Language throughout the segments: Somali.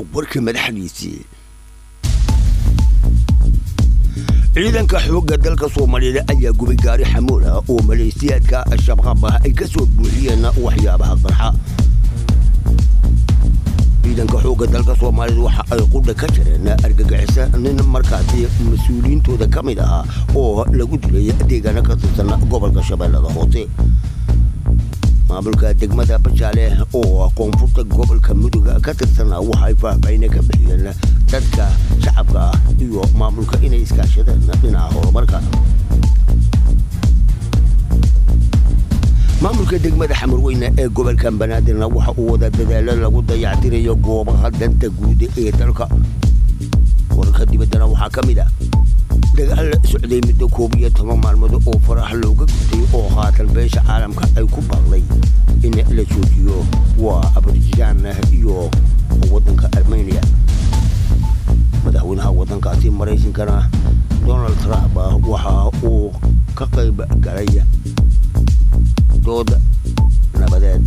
warka madaxdiisii ciidanka xoogga dalka Soomaaliyeed ayaa gubay gaari xamuul ah oo maleesiyaadka al-shabaab ay ka soo buuxiyeen waxyaabaha qarxa ciidanka xoogga dalka Soomaaliyeed waxa ay qudda ka jireen argagixisa nin markaasi mas'uuliyiintooda ka mid ah oo lagu dilay deegaanka ka tirsan gobolka Shabeellaha Hoose maamulka degmada Bajaale oo koonfurta gobolka Mudug ka tirsan waxa ay faahfaahin ka bixiyeen dadka shacabka iyo maamulka inay iskaashadaan dhinaca horumarka maamulka degmada Xamarweyne ee gobolka Banaadir waxa uu wada dadaalo lagu dayactirayo goobaha danta guud ee dalka warka dibadana waxa kamid ah dagaal socday muddo 12 maalmood oo farax looga gudbay oo haatan beesha caalamka ay ku baaqday in la joojiyo waa Azerbaijan iyo wadanka Armenia madaxweynaha wadankaasi Mareykanka Donald Trump waxa uu ka qayb galay dood nabadeed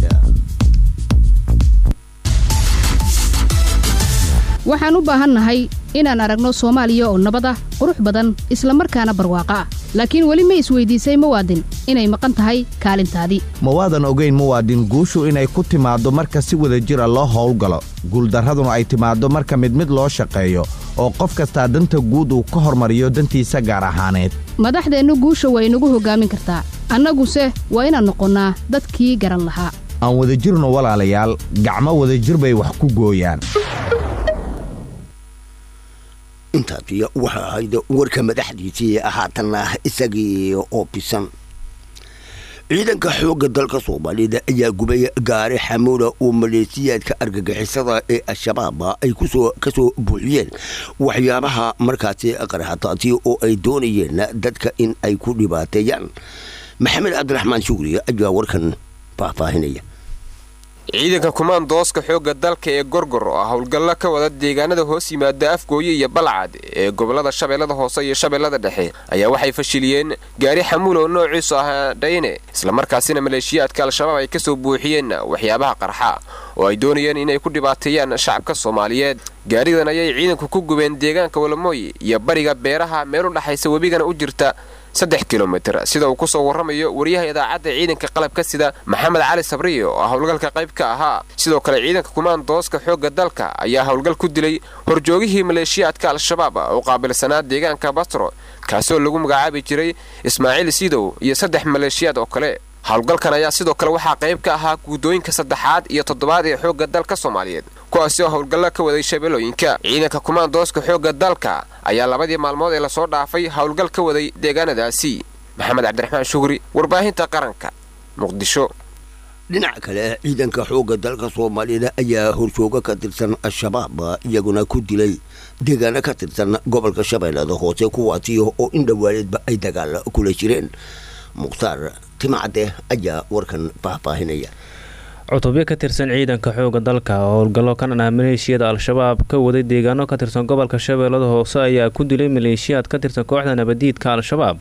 waxaan u baahannahay inaan aragno Soomaaliya oo nabad ah qurux badan isla markaana barwaaqo ah laakiin wali ma isweydiisay muwaadin inay maqan tahay kaalintaadii muwaadin ogeyn muwaadin guushu inay ku timaado marka si wada jir ah loo howlgalo guuldaraduna ay timaado marka mid loo shaqeeyo oo qof kasta danta guud uu ka hormariyo dantiisa gaar ahaaneed madaxdeenu guusha way nagu hogaamin kartaa annaguse waa inaan noqonnaa dadkii garan lahaa aan wada jirno walaalayaal gacmo wada jir bay wax ku gooyaan intaasi waxa ahayd warka madaxdiisii haatana isagii oo bisan ciidanka xoogga dalka Soomaaliyeed ayaa gubay gaari xamuul oo maleesiyaadka argagixisada ee al-shabaab ay ka soo buuxiyeen waxyaabaha markaasi qarxataasi oo ay doonayeen dadka in ay ku dhibaateeyaan maxamed cabdiraxmaan shugri ayaa warkan faahfaahinaya ciidanka kumaandooska xoogga dalka ee Gorgor oo howlgalla ka wada deegaanada hoos yimaada Afgooye iyo Balcad ee gobolada Shabeellada Hoose iyo Shabeellada Dhexe ayaa waxay fashiliyeen gaari xamuul oo noociisu ah dhayne isla markaasina maleeshiyaadka al-shabaab ay ka soo buuxiyeen waxyaabaha qarxa oo ay doonayeen inay ku dhibaateeyaan shacabka Soomaaliyeed gaarigan ayay ciidanku ku gubeen deegaanka Walmooy iyo bariga beeraha meel u dhaxaysa wabigana u jirta 3 kilomitir sida uu ku soo waramayo wariyaha idaacadda ciidanka qalabka sida Maxamed Cali Sabriyo oo howlgalka qayb ka ahaa sidoo kale ciidanka kumaandooska xoogga dalka ayaa howlgal ku dilay horjoogihii maleeshiyaadka al-shabaab oo qaabilsanaa deegaanka Basro kaasoo lagu magacaabi jiray Ismaaciil Sidow iyo 3 maleeshiyaad oo kale howlgalkan ayaa sidoo kale waxa qayb ka ahaa guudooyinka 3aad iyo 7aad ee xoogga dalka Soomaaliyeed kuwaas oo howlgalla ka waday Shabeellooyinka ciidanka kumaandooska xoogga dalka ayaa labadii maalmood ee la soo dhaafay howlgal ka waday deegaanadaasi maxamed cabdiraxmaan shugri warbaahinta qaranka muqdisho dhinaca kale ciidanka xoogga dalka Soomaaliyeed ayaa horjooga ka tirsan al-shabaab iyaguna ku dilay deegaanka ka tirsan gobolka Shabeellaha Hoose kuwaasi oo in dhawaaleedba ay dagaal kula jireen muqtaar timacade ayaa warkan faahfaahinaya cutubyo ka tirsan ciidanka xoogga dalka oo howlgallo ka dhan ah maleeshiyada al-shabaab ka waday deegaano ka tirsan gobolka Shabeellaha Hoose ayaa ku dilay maleeshiyaad ka tirsan kooxda nabadiidka al-shabaab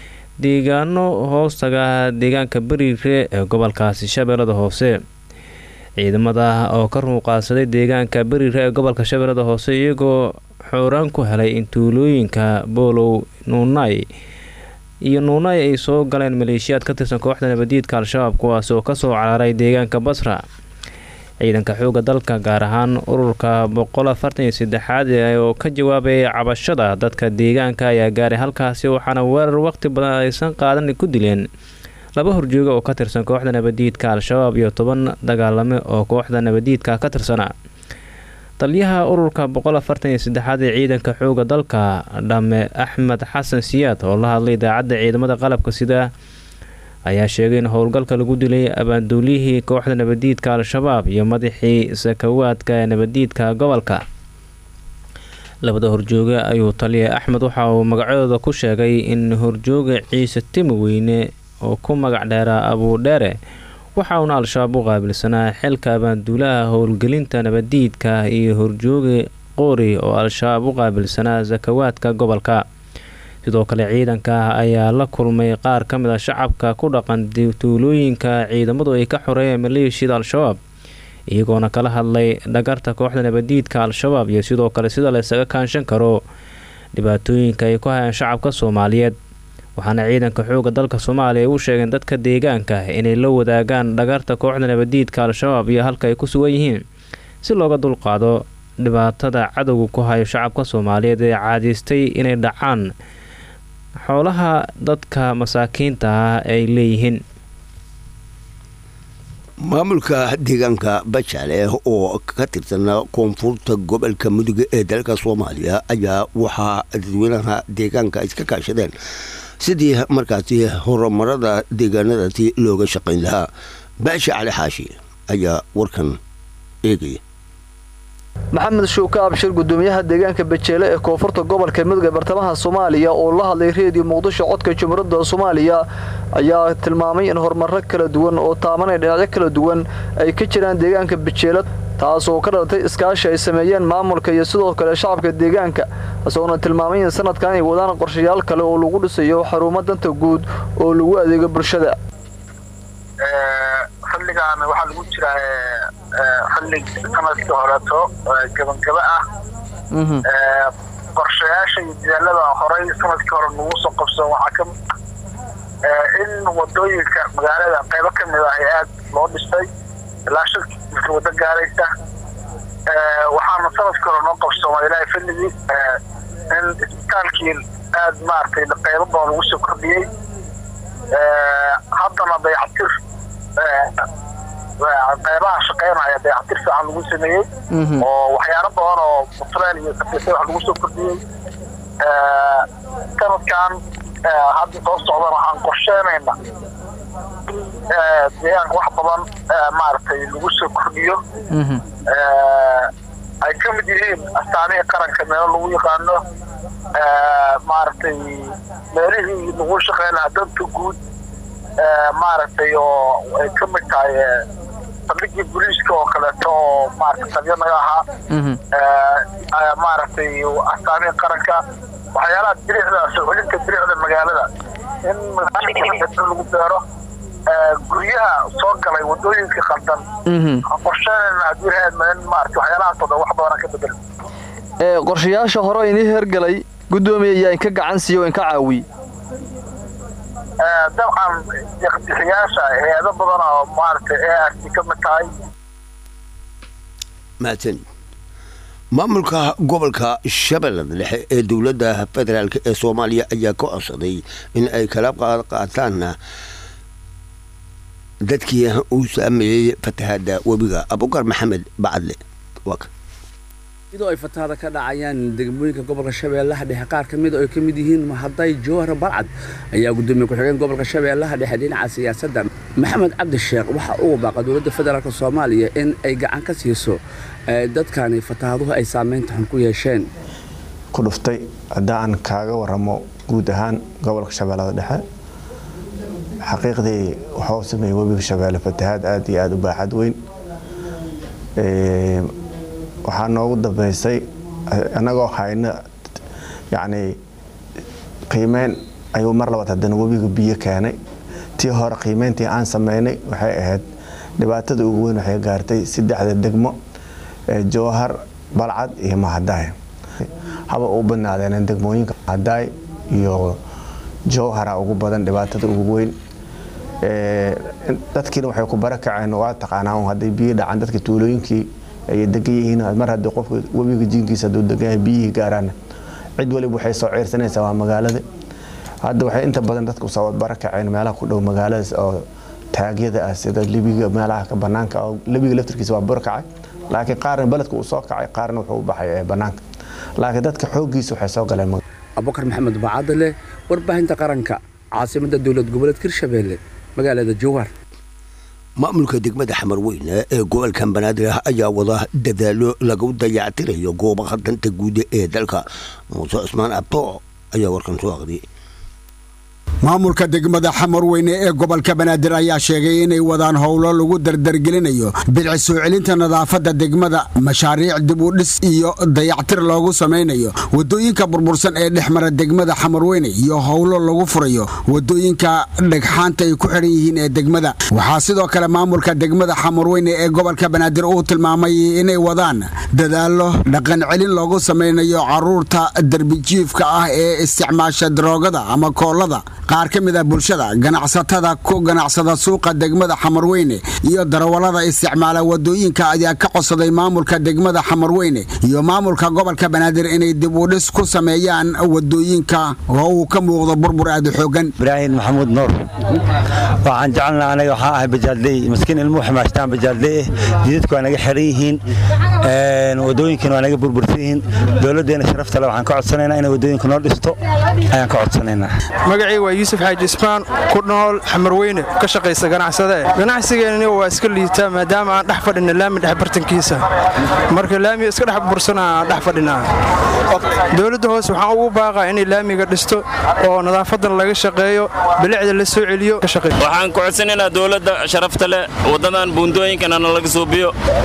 deegaano hoostaga deegaanka Bariire ee gobolkaasi Shabeellaha Hoose ciidamada oo ka ruuqaasaday deegaanka Bariire ee gobolka Shabeellaha Hoose iyagoo xooraan ku helay intuulooyinka Boolow Nuunay iyo Nuunay ay soo galeen maleeshiyaad ka tirsan kooxda nabadiidka al-shabaab kuwaas oo ka soo cararay deegaanka Basra ciidanka xoogga dalka gaar ahaan ururka 143aad oo ka jawaabay cabashada dadka deegaanka ayaa gaaray halkaasi waxaana weerar waqti badan aysan qaadan ku dileen 2 horjooga oo ka tirsan kooxda nabadiidka al-shabaab iyo 10 dagaalame oo kooxda nabadiidka ka tirsana taliyaha ururka 143aad ee ciidanka xoogga dalka Dhame Axmed Xasan Siyaad oo la hadlay idaacadda ciidamada qalabka sida ayaa sheegay in howlgalka lagu dilay abaanduulihii kooxda nabadiidka al-shabaab iyo madaxii sakawaadka nabadiidka gobolka labada horjooga ayuu taliye Axmed waxa uu magacooda ku sheegay in horjooga Ciise Timoweyne oo ku magac dheeraa Abu Dheere waxa uu al-shabaab u qaabilsanaa xilka abaanduulaha howlgelinta nabadiidka iyo horjooga Qoori oo al-shabaab u qaabilsanaa sakawaadka gobolka sidoo kale ciidanka ayaa la kulmay qaar ka mid ah shacabka ku dhaqan tuulooyinka ciidamadu ay ka xoreeyeen maleeshiyada al-shabaab iyagoona kala hadlay dhagarta kooxda nabadiidka al-shabaab iyo sidoo kale sida la isaga kaanshan karo dhibaatooyinka ay ku hayaan shacabka soomaaliyeed waxaana ciidanka xooga dalka soomaaliya u sheegeen dadka deegaanka inay la wadaagaan dhagarta kooxda nabadiidka al-shabaab iyo halka ay ku sugan yihiin si looga dulqaado dhibaatada cadowga ku hayo shacabka soomaaliyeed ee caadaystay inay dhacaan xoolaha dadka masaakiinta ah ay leeyihiin. maamulka deegaanka Bajaale oo ka tirsan koonfurta gobolka Mudug ee dalka Soomaaliya ayaa waxaa dadweynaha deegaanka iska kaashadeen sidii markaasi horumarada deegaanadaasi looga shaqayn lahaa. Baasha Cali Xaashi ayaa warkan eegay. maxamed shuuka abshir gudoomiyaha deegaanka Bajaale ee koonfurta gobolka Mudug ee bartamaha Soomaaliya oo la hadlay Radio Muqdisho codka Jamhuuriyadda Soomaaliya ayaa tilmaamay in horumar kala duwan oo taabanay dhinacyo kala duwan ay ka jiraan deegaanka Bajaale taas oo ka dhalatay iskaashi ay sameeyeen maamulka iyo sidoo kale shacabka deegaanka asagoo tilmaamay in sanadkan ay wadaan qorshayaal kale oo lagu dhisayo xarumo danta guud oo lagu adeego bulshada. xilligan waxa lagu jiraa xillig sanadkii horeeto gabagaba ah qorshayaasha iyo dadaalada horay sanadkii hore lagu soo qabso waxa ka in wadooyinka magaalada qaybo ka mid ah aad loo dhisay ilaa shirkii wada gaaraysa waxaana sanadkii hore noo qabsoomay ilaa xilligii in isbitaalkii aad maartay qaybo badan lagu soo kordhiyay haddana dayactir qaybaha shaqeynaya dayactir fiican lagu sameeyey oo waxyaalo badan oo mutleen iyo kafiisay wax lagu soo kordhiyey sanadkan hadda soo socdana waxaan qorsheynaynaa deegaanka wax badan maaragtay lagu soo kordhiyo ay ka mid yihiin astaamihii qaranka meelo lagu yaqaano maaragtay meelihii lagu shaqeyn lahaa danta guud maaragtay oo ay ka mid tahay saldhiggii booliiska oo kaleeto oo maaragtay taliyo naga ahaa maaragtay astaamihii qaranka waxyaalaha diricda soo celinta diricda magaalada in magaalada lagu beero guryaha soo galay wadooyinka qaldan qorsheynayna haddii haadmayn maaragtay waxyaalahaas oo dhan wax badan ka bedel qorshayaasha hore inii hergalay gudoomiye ayaa inka gacan siiyo inka caawiy dabcan ikhtiyaasha hay'ado badan oo maaragtay ARC ka mid tahay maadan maamulka gobolka Shabeellada Dhexe ee dawladda federaalka ee Soomaaliya ayaa ka codsaday in ay kala qaataan dadkii uu saameeyay fatahaada webiga Abukar Maxamed Bacadle waka sidoo ay fatahaada ka dhacayaan degmooyinka gobolka Shabeellaha Dhexe qaar kamid oo ay kamid yihiin Mahaday Jowhar Balcad ayaa gudoomiye ku-xigeen gobolka Shabeellaha Dhexe dhinaca siyaasadda Maxamed Cabdi Sheekh waxa uu baaqay dawladda federaalka Soomaaliya in ay gacan ka siiso dadkani fatahaaduhu ay saameynta xun ku yeesheen ku dhuftay hadaan kaaga waramo guud ahaan gobolka Shabeellaha Dhexe xaqiiqdii waxa uu sameeyay webiga Shabeelle fatahaad aad iyo aad u baaxad weyn waxaa noogu dambeysay anagoo hayna yani qiimeyn ayuu mar labaad haddana webiga biyo keenay tii hore qiimeyntii aan sameynay waxay ahayd dhibaatada ugu weyn waxay gaartay 3 degmo Jowhar Balcad iyo Mahaday haba u badnaadeen degmooyinka Mahaday iyo Jowhar ugu badan dhibaatada ugu weyn dadkiina waxay ku barakaceen waa taqaanaan haday biyo dhacan dadka tuulooyinkii ay degayihiin mar haddii qofka webiga jinkiisa duu degan biyo gaaraan cid waliba waxay soo ciirsanaysaa waa magaalada hadda waxay inta badan dadku soo barakaceen meelaha ku dhow magaalada oo taagyada ah sida Libiga meelaha ka banaanka oo Libiga laftirkiisa waa barkacay laakiin qaarna baladku uu soo kacay qaarna wuxuu u baxay banaanka laakiin dadka xoogiisa waxay soo galeen Abukar Maxamed Bacadle warbaahinta qaranka caasimadda dawlad goboleedka Hirshabeelle magaalada Jowhar maamulka degmada Xamarweyne ee gobolka Banaadir ayaa wada dadaalo lagu dayactirayo goobaha danta guud ee dalka Muuse Usmaan Abto ayaa warkan soo aqriyay maamulka degmada Xamarweyne ee gobolka Banaadir ayaa sheegay inay wadaan howlo lagu dardargelinayo bilci soo celinta nadaafada degmada mashaariic dib u dhis iyo dayactir loogu sameynayo wadooyinka burbursan ee dhexmara degmada Xamarweyne iyo howlo lagu furayo wadooyinka dhagxaanta ay ku xiran yihiin ee degmada waxaa sidoo kale maamulka degmada Xamarweyne ee gobolka Banaadir uu tilmaamay inay wadaan dadaalo dhaqan celin loogu sameynayo caruurta darbijiifka ah ee isticmaasha droogada ama koolada qaar ka mid ah bulshada ganacsatada ku ganacsada suuqa degmada Xamarweyne iyo darawalada isticmaala wadooyinka ayaa ka codsaday maamulka degmada Xamarweyne iyo maamulka gobolka Banaadir inay dib u dhis ku sameeyaan wadooyinka oo uu ka muuqdo burbur aad u xoogan Ibrahim Maxamuud Nuur waxaan jecelnahay anaga waxa ah bajaadley miskiin ilmo xamaastaan bajaadley jidadku waa naga xiran yihiin wadooyinkana waa naga burbursan yihiin dawladeena sharafta leh waxaan ka codsanaynaa inay wadooyinka noo dhisto ayaan ka codsanaynaa magacay waa Yuusuf Xaaji Ismaan ku nool Xamarweyne ka shaqeysa ganacsigeena waa iska liitaa maadaama aan dhex fadhino laami dhex bartankiisa marka laami iska dhex bursanaa dhex fadhinaa dawladda hoos waxaan ugu baaqaa inay laamiga dhisto oo nadaafadan laga shaqeeyo bilicda la soo celiyo ka shaqeeyo waxaan ku codsanaynaa dawladda sharafta leh wadadan buundooyinkana laga soo biyo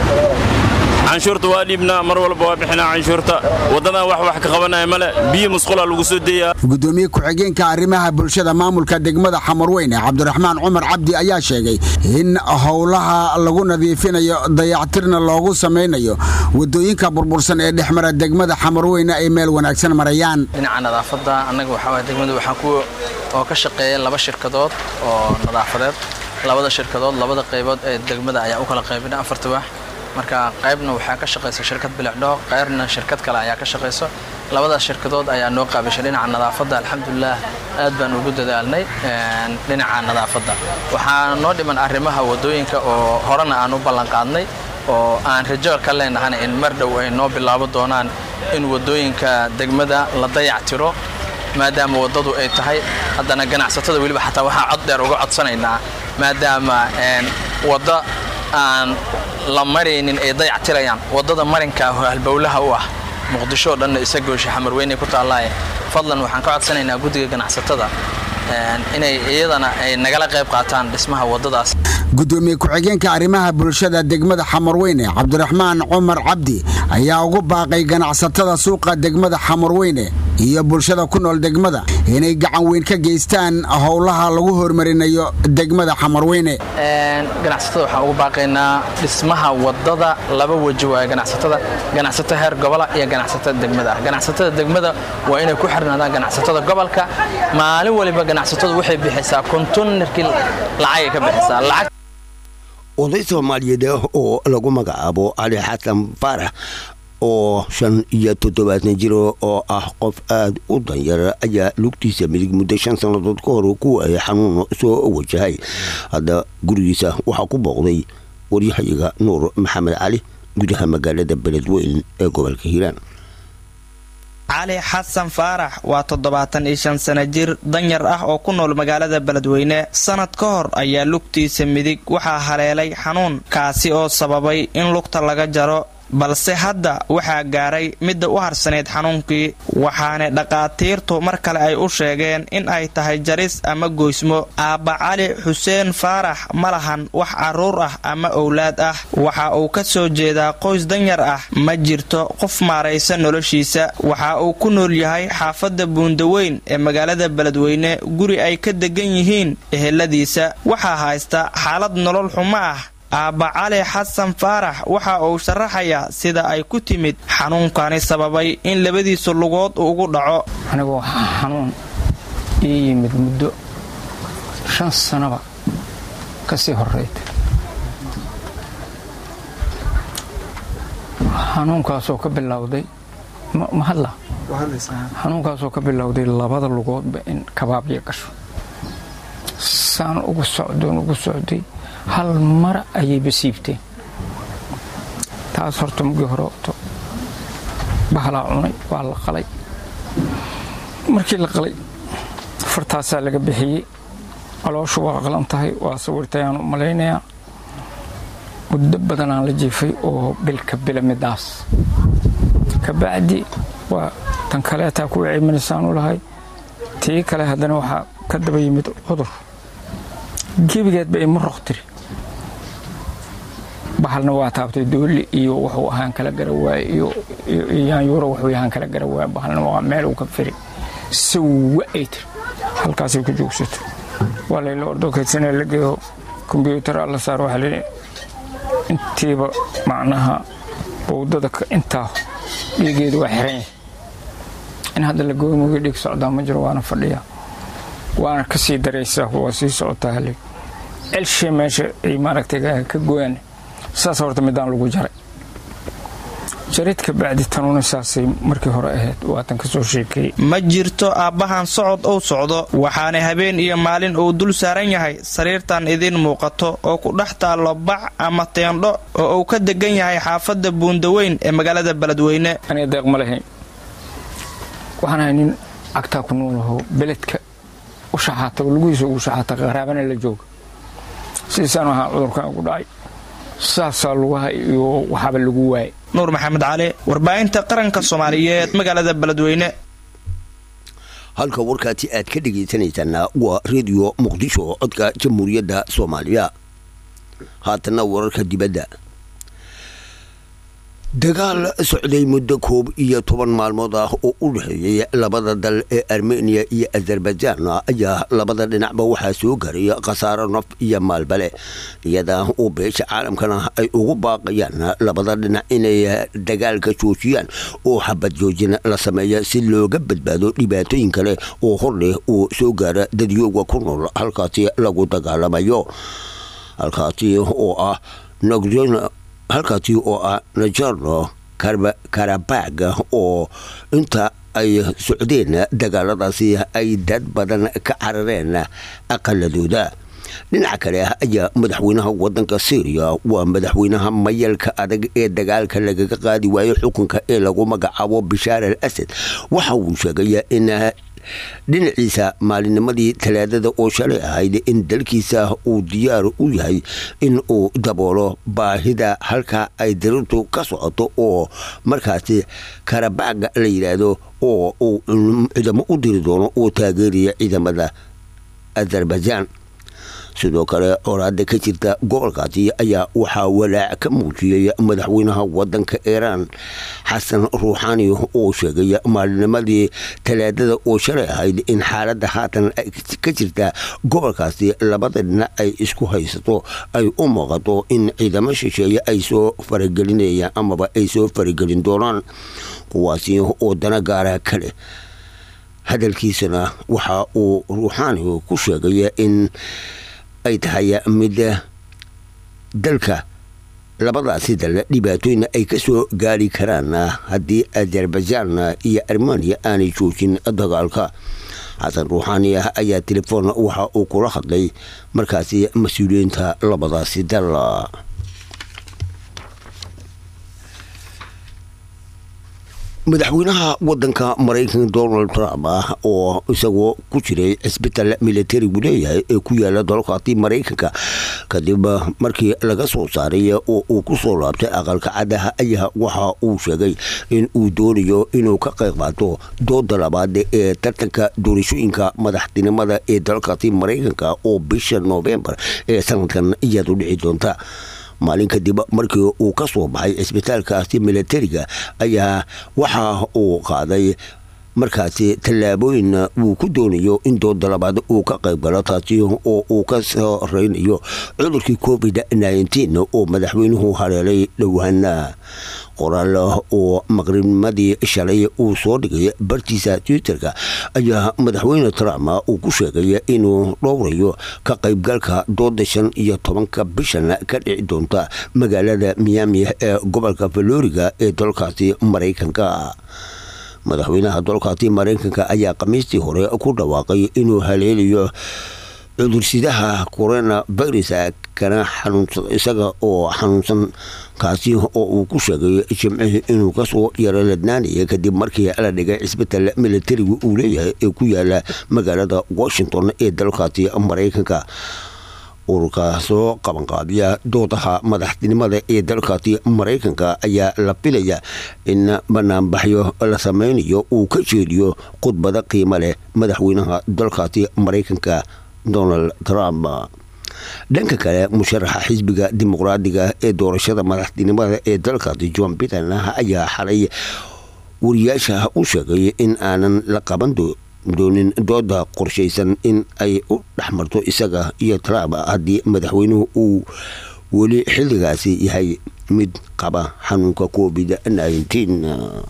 canshuurta waa dhiibnaa mar walba waa bixinaa canshuurta wadadan wax ka qabanaya male biyo musqula lagu soo deeyaa gudoomiye ku-xigeenka arrimaha bulshada maamulka degmada Xamarweyne Cabdiraxmaan Cumar Cabdi ayaa sheegay in howlaha lagu nadiifinayo dayactirna loogu sameynayo wadooyinka burbursan ee dhexmara degmada Xamarweyne ay meel wanaagsan marayaan dhinaca nadaafada anaga waxa degmada waxaan ku oo ka shaqeeyay laba shirkadood oo nadaafadeed labada shirkadood labada qaybood ee degmada ayaa u kala qaybinay afarta wax marka qaybna waxaa ka shaqeysa shirkad bilicdho qaybna shirkad kale ayaa ka shaqeyso labada shirkadood ayaa noo qaabishay dhinaca nadaafada alxamdulillah aad baan ugu dadaalnay dhinaca nadaafada waxaa noo dhiman arrimaha wadooyinka oo horena aan u ballan qaadnay oo aan rajo ka leenahay in mar dhow ay noo bilaabo doonaan in wadooyinka degmada la dayactiro maadaama wadadu ay tahay haddana ganacsatada waliba xataa waxaa cod dheer uga codsanaynaa maadaama wada aan la maraynin ay dayactirayaan wadada marinka halbowlaha u ah muqdisho dhan isagoosha Xamarweyne ku taalaay fadlan waxaan ka codsanaynaa guddiga ganacsatada inay iyadana ay nagala qayb qaataan dhismaha wadadaas gudoomiye ku-xigeenka arrimaha bulshada degmada Xamarweyne Cabdiraxmaan Cumar Cabdi ayaa ugu baaqay ganacsatada suuqa degmada Xamarweyne iyo bulshada ku nool degmada inay gacan weyn ka geystaan howlaha lagu horumarinayo degmada Xamarweyne ganacsatada waxaan ugu baaqaynaa dhismaha wadada laba waji waa ganacsatada heer gobolka iyo ganacsatada degmada waa inay ku xirnaadaan ganacsatada gobolka maalin waliba ganacsatada waxay bixisaa kontonnerkii lacag ka bixisaa lacag oday Soomaaliyeed oo lagu magacaabo Ali Xasan Faarax oo 75 jiro oo ah qof aad u danyar ayaa lugtiisa midig muddo 5 sanadood ka hor ku ay xanuun soo wajahay hada gurigiisa waxa ku booqday waryahayaga Nuur Maxamed Ali gudaha magaalada Beledweyne ee gobolka Hiiraan Ali Xasan Faarax waa 75 sano jir danyar ah oo ku nool magaalada Beledweyne sanad ka hor ayaa lugtiisa midig waxa haleelay xanuun kaasi oo sababay in lugta laga jaro balse hadda waxaa gaaray midda u harsaneed xanuunkii waxaana dhaqaatiirtu mar kale ay u sheegeen in ay tahay jaris ama goysmo aabba Cali Xuseen Faarax ma lahan wax caruur ah ama owlaad ah waxa uu ka soo jeedaa qoys danyar ah ma jirto qof maaraysa noloshiisa waxa uu ku nool yahay xaafadda Buundaweyn ee magaalada Beledweyne guri ay ka degan yihiin eheladiisa waxaa haysta xaalad nolol xumo ah aabba Cali Xasan Faarax waxa uu sharaxayaa sida ay ku timid xanuunkani sababay in labadiisa lugood ugu dhaco anigoo xanuun ii yimid muddo 5 sanaba ka sii horeeyay xanuunkaasoo ka bilowday xanuunkaasoo ka bilowday labada lugoodba in kabaabya gasho saan ugu socday hal mar ayay basiibteen taas horta mugii hore bahalaa cunay waa la qalay markii la qalay fartaasaa laga bixiyey calooshu waa qalan tahay waa sawirtayaan u malaynayaa muddo badanaan la jiifay oo bilka bila midaas kabacdi waa tan kaleetaa kuwa ciminisaan u lahay tii kale haddana waxaa ka daba yimid cudur gebigeedba ima roqtiri bahalna waa taabtay dooli iyo wuxuu ahaan kala garawaa iyo yaanyuuro wuxuu ahaan kala garawaa bahalna waa meel uu ka firi sawa ay tir halkaasay ku joogsato waa layla ordo kaydsanee la geeyo kombiyuutar alla saar waxaa layidhi intiiba macnaha bowdada intaa dhiigeedu waa xiran yahay in hadda la gooymuga dhiig socdaa ma jiro waana fadhiya waana ka sii daraysaa waa sii socotaa hale celshe meesha ay maaragtay ka gooyaan saas horta midaan lagu jaray jaridka bacdi tanuuna saasay markii hore ahayd waatan ka soo sheekay ma jirto aabbahan socod uu socdo waxaana habeen iyo maalin uu dul saaran yahay sariirtan idin muuqato oo ku dhex taallo bac ama teendho oo uu ka degan yahay xaafadda buundaweyn ee magaalada beledweyne aniga deeq ma lahayn waxaan ahay nin agtaa ku noolaho beledka u shaxaata lugihiisa ugu shaxaata qaraabana la jooga sidiisaan ahaa cudurkan ugu dhacay saasaa lugaha iyo waxaaba lagu waayay nuur maxamed cali warbaahinta qaranka soomaaliyeed magaalada beledweyne halka warkaasi aad ka dhegaysanaysaana waa reediyo muqdisho codka jamhuuriyadda soomaaliya haatana wararka dibadda dagaal socday muddo 11 maalmood ah oo u dhexeeyay labada dal ee Armenia iyo Azerbaijan ayaa labada dhinacba waxaa soo garay khasaaro naf iyo maalbale iyada oo beesha caalamkana ay ugu baaqayaan labada dhinac inay dagaalka joojiyaan oo xabad joojin la sameeyo si looga badbaado dhibaatooyin kale oo hor leh oo soo gaara dadyoga ku nool halkaasi lagu dagaalamayo halkaasi oo ah Nagorno-Karabakh oo inta ay socdeen dagaaladaasi ay dad badan ka carareen aqaladooda dhinaca kale ayaa madaxweynaha wadanka Syria waa madaxweynaha mayalka adag ee dagaalka lagaga qaadi waayo xukunka ee lagu magacaabo Bashar al-Assad waxa uu sheegay in dhinaciisa maalinimadii talaadada oo shalay ahayd in dalkiisa uu diyaar u yahay in uu daboolo baahida halka ay dirirtu ka socoto oo markaasi Karabakh la yiraahdo oo uu ciidamo u diri doono oo taageeraya ciidamada Azerbaijan sidoo kale oraada ka jirta gobolkaasi ayaa waxaa walaac ka muujiyay madaxweynaha wadanka Iran Xasan Ruuxaani oo sheegay maalinimadii talaadada oo shalay ahayd in xaaladda haatan ka jirta gobolkaasi labada dhinac ay isku haysato ay u muuqato in ciidamo shisheeye ay soo faragelinayaan amaba ay soo faragelin doonaan kuwaasi oo dana gaara kale hadalkiisana waxa uu Ruuxaani ku sheegay in ay tahay mid dalka labadaasi dal dhibaatooyin ay ka soo gaari karaan haddii Azerbaijan iyo Armenia aanay joojin dagaalka Xasan Ruuxaani ayaa telefoon waxa uu kula hadlay markaasi mas'uuliyiinta labadaasi dal madaxweynaha wadanka Mareykanka Donald Trump oo isagoo ku jiray isbitaal military leeyahay ee ku yaala dalkaasi Mareykanka kadib markii laga soo saaray oo uu ku soo laabtay aqalka cadaha ayaa waxa uu sheegay in uu doonayo inuu ka qayb qaato dooda labaad ee tartanka doorashooyinka madaxtinimada ee dalkaasi Mareykanka oo bisha November ee sanadkan iyadu dhici doonta maalin kadib markii uu ka soo baxay isbitaalkaasi militariga ayaa waxa uu qaaday markaasi tallaabooyin uu ku doonayo in dooda labaad uu ka qayb galo taasi oo uu ka soo reynayo cudurkii COVID-19 oo madaxweynuhu haleelay dhowaana qoraal oo maqribnimadii shalay uu soo dhigay bartiisa Twitterka ayaa madaxweyne Trump uu ku sheegay inuu dhowrayo ka qaybgalka dooda 15 bishan ka dhici doonta magaalada Miami ee gobolka Florida ee dalkaasi Mareykanka madaxweynaha dalkaasi Mareykanka ayaa Khamiistii hore ku dhawaaqay inuu haleelayo cudursidaha coronavirus kana xanuunsan isaga oo xanuunsan kaasi oo uu ku sheegay jimcihii inuu ka soo yareeladnaanaya kadib markii la dhigay isbitaal military uu leeyahay ee ku yaala magaalada Washington ee dalkaasi Mareykanka ururka soo qabanqaabiya doodaha madaxtinimada ee dalkaasi maraykanka ayaa la filaya in banaanbaxyo la sameynayo uu ka jeediyo khudbada qiimo leh madaxweynaha dalkaasi maraykanka donald trump. dhanka kale musharaxa xisbiga dimuqraadiga ee doorashada madaxtinimada ee dalkaasi john biden ayaa xalay wariyaasha u sheegay in aanan la qaban doonin dooda qorshaysan in ay u dhexmarto isaga iyo Trump haddii madaxweynuhu uu weli xilligaasi yahay mid qaba xanuunka COVID-19.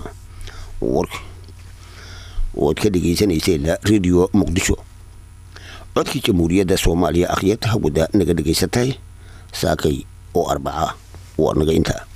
waad ka dhegeysaneyseen radio muqdisho codkii jamhuuriyadda soomaaliya akhriyada hawada naga dhegeysatay saakay oo arbaca waa naga intaa.